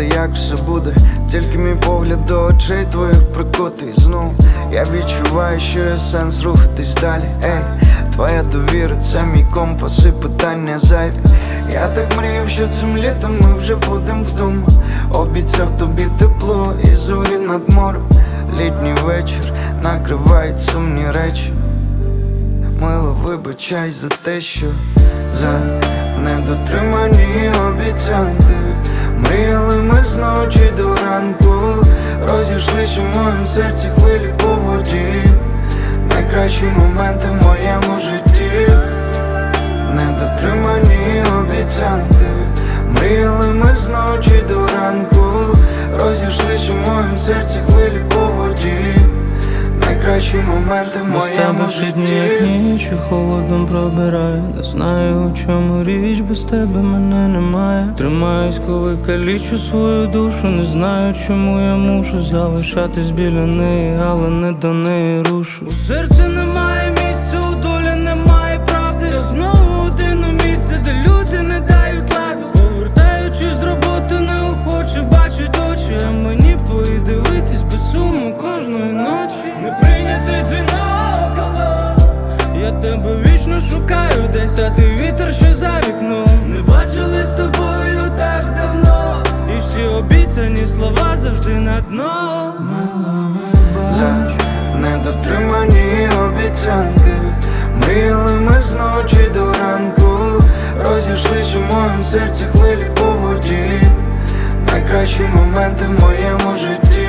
як все буде, тільки мій погляд до очей твоїх прикутий знов. Я відчуваю, що є сенс рухатись далі. Ей, твоя довіра, це мій компас і питання зайві. Я так мріяв, що цим літом ми вже будем вдома. Обіцяв тобі тепло і зорі над морем. Літній вечір накривають сумні речі. Мило, вибачай за те, що за недотримані обіцянки. Мріяли ми з ночі до ранку, розійшлись у моєму серці хвилі по воді. Найкращі моменти в моєму житті. Недотримані обіцянки. Мріяли ми з ночі до ранку, розійшлись у моєму серці хвилі по воді. Найкращі моменти в моєму житті. Без тебе як ніч і холодом пробирає. Не знаю, у чому річ, без тебе мене немає. Тримаюсь, коли калічу свою душу. Не знаю, чому я мушу залишатись біля неї, але не до неї рушу. У серці немає місця, у долі немає правди. Я знову один у місці, де люди не дають ладу. Повертаючись з роботи, неохоче бачить очі, а мені б твої дивитись без суму кожної ночі. Не прийнятий дзвінок, я тебе вічно шукаю десь, а ти вітер, що за вікном. Не бачили з тобою так давно, і всі обіцяні слова завжди на дно. За недотримані обіцянки. Мріяли ми з ночі до ранку, розійшлись у моєму серці хвилі по воді. Найкращі моменти в моєму житті.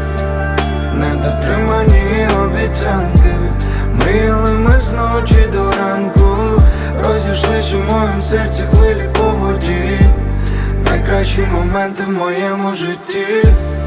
Недотримані обіцянки. Мріяли ми з ночі до ранку, розійшлись у моєму серці хвилі по воді. Найкращі моменти в моєму житті.